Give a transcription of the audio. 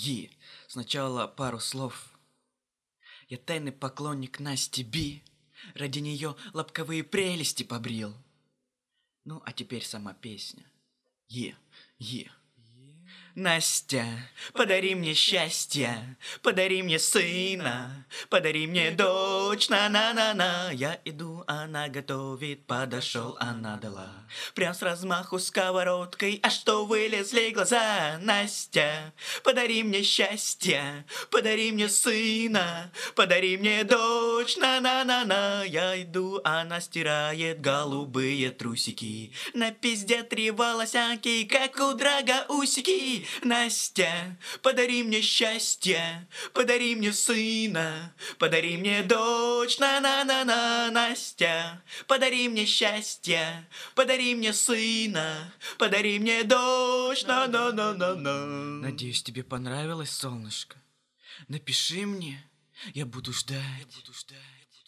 Сначала пару слов. Я тайный поклонник Насти Би. Ради нее лобковые прелести побрил. Ну, а теперь сама песня. Е. Настя, подари мне счастье, подари мне сына, подари мне дочь, на-на-на-на. Я иду, она готовит, подошел, она дала. Прям с размаху сковородкой, а что вылезли глаза? Настя, подари мне счастье, подари мне сына, подари мне дочь, на-на-на-на. Я иду, она стирает голубые трусики, на пизде 3 волосянки, как у драга усики. Настя, подари мне счастье, подари мне сына, подари мне дочь, на-на-на-на. Настя, подари мне счастье, подари мне сына, подари мне дочь, на-на-на-на-на. Надеюсь, тебе понравилось, солнышко. Напиши мне, я буду ждать.